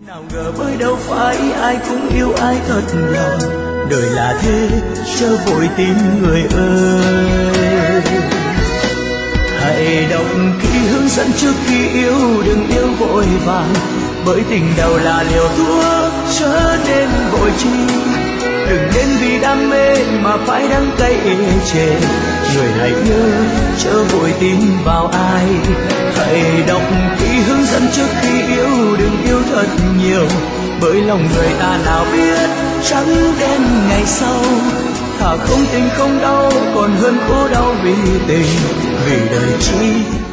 Nào ngờ bởi đâu phải ai cũng yêu ai thật lòng, đời là thế chớ vội tin người ơi. Hãy đọc kỹ hướng dẫn trước khi yêu, đừng yêu vội vàng, bởi tình đầu là liều thuốc chớ nên vội chi. Đừng nên vì đam mê mà phải đắng cay ê chề, người hãy nhớ chớ vội tin vào ai. Hãy đọc kỹ hướng dẫn trước khi yêu, đừng yêu thật nhiều, bởi lòng người ta nào biết trắng đen ngày sau. Thà không tình không đau còn hơn khổ đau vì tình, vì đời chi